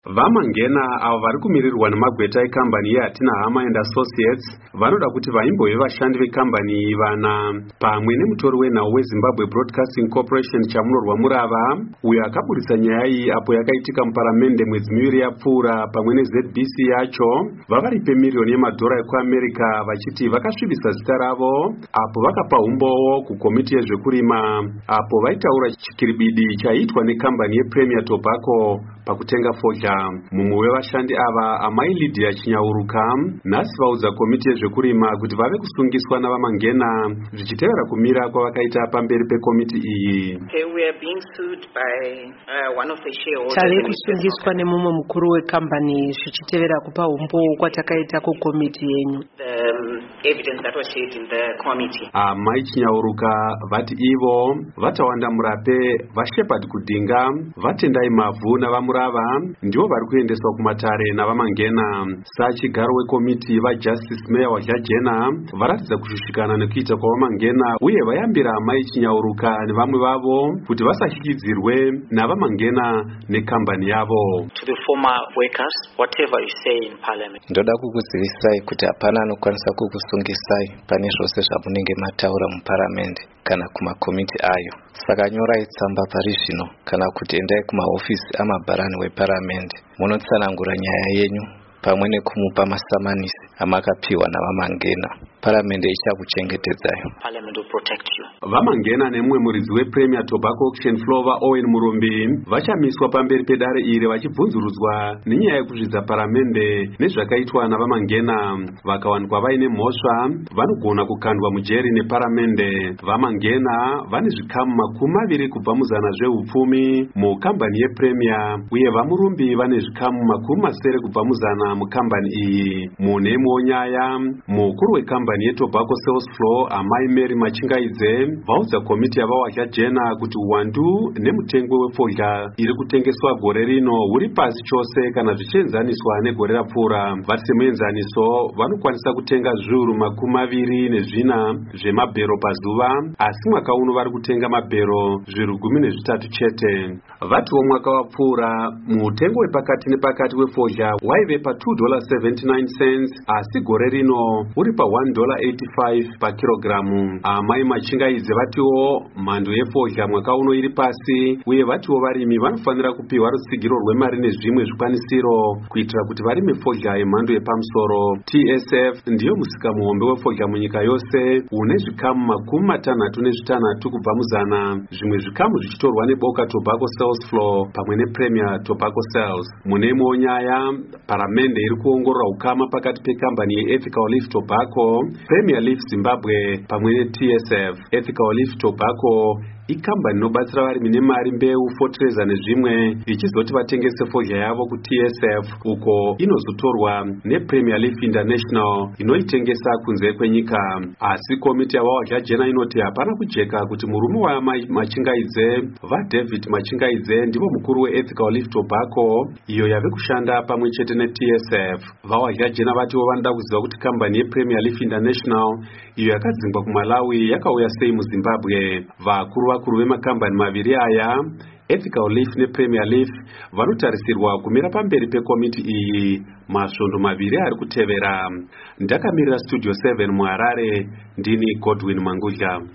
Vamangena avo vari kumirirwa nemagweta ekambani yeHatina Hama and Associates vanoda kuti vaimbove vashandi vekambani iyi vana pamwe nemutori wenhau weZimbabwe Broadcasting Corporation chamunorwa Murava uyo akaburitsa nyaya iyi apo yakaitika muparamende mwedzi miviri yapfuura pamwe neZBC yacho vavaripe miriyoni yemadhora ekuAmerica vachiti vakasvibisa zita ravo apo vakapa umbowo kukomiti yezvekurima apo vaitaura chikiribidi chaiitwa nekambani yePremier Tobacco pakutenga fodya. Mumwe wevashandi ava Amai Lydia Chinyauruka nhasi vaudza komiti yezvekurima kuti vave kusungiswa navamangena zvichitevera kumira kwavakaita pamberi pekomiti iyi. Tave kusungiswa nemumwe mukuru wekambani zvichitevera kupa umbowo kwatakaita kukomiti yenyu. Amai Chinyauruka vati ivo vatawanda murape vaShepherd Kudinga vatendai mavhu navamurava ndivo vari kuendeswa kumatare navamangena. Sachigaro wekomiti vaJustice Meya waJajena varatidza kushushikana nekuita kwavamangena uye vayambira Amai Chinyauruka nevamwe vavo kuti vasashyikidzirwe navamangena nekambani yavo. Ndoda kukuzivisai kuti hapana anokwanisa kukusungisai pane zvose zvamunenge mataura muparamende kana kumakomiti ayo. Saka nyorai tsamba pari zvino kana kuti endai kumahofisi amabharani weparamende munotsanangura nyaya yenyu pamwe nekumupa masamanisi amakapiwa navamangena. Paramende ichakuchengetedzai. Vamangena nemumwe muridzi wePremier Tobacco Auction Floor Owen Murumbi vachamiswa pamberi pedare iri vachibvunzurudzwa nenyaya yekuzvidza paramende nezvakaitwa navamangena. Vakawanikwa vaine mhosva vanogona kukandwa mujeri neparamende. Vamangena vane zvikamu 20 kubva muzana zveupfumi mukambani yePremier uye vaMurumbi vane zvikamu 70 kubva muzana mukambani iyi. Munemo wonyaya mukuru wekambani yeTobacco Sales Floor Amai Mary Machingaidze vaudza komiti yavaWaJajena kuti uwandu nemutengo wefodya iri kutengeswa gore rino huri pasi chose kana zvichienzaniswa negore rapfuura. Vati semuenzaniso vanokwanisa kutenga zviuru 24 zvemabhero pazuva asi mwaka uno vari kutenga mabhero zviuru 13 chete. Vatiwo mwaka wapfuura mutengo wepakati nepakati wefodya waive pa $2.79 asi gore rino uri pa $1.85 pakirogiramu. Amai Machingaidze vatiwo mhando yefodya mwaka uno iri pasi uye vatiwo varimi vanofanira kupiwa rutsigiro rwemari nezvimwe zvikwanisiro kuitira kuti varime fodya yemhando yepamusoro. TSF ndiyo musika muhombe wefodya munyika yose une zvikamu 66 kubva muzana, zvimwe zvikamu zvichitorwa neboka Tobacco Sales Floor pamwe nePremier Tobacco Sales. Munemo wonyaya paramende iri kuongorora ukama pakati pekambani yeEthical Leaf Tobacco, Premier Leaf Zimbabwe pamwe neTSF. Ethical Leaf Tobacco ikambani inobatsira varimi nemari, mbeu, fertilizer nezvimwe ichizoti vatengese fodya yavo kuTSF uko inozotorwa nePremier Leaf International inoitengesa kunze kwenyika. Asi komiti yavaWaJajena inoti hapana kujeka kuti murume waMachingaidze vaDavid Machingaidze ndivo mukuru weEthical Leaf Tobacco iyo yave kushanda pamwe chete neTSF. VaWaJajena vatiwo vanoda kuziva kuti kambani yePremier Leaf International iyo yakadzingwa kuMalawi yakauya sei muZimbabwe. Vakuru vemakambani maviri aya Ethical Leaf nePremier Leaf vanotarisirwa kumira pamberi pekomiti iyi masvondo maviri ari kutevera. Ndakamirira Studio 7 muHarare, ndini Godwin Mangudya.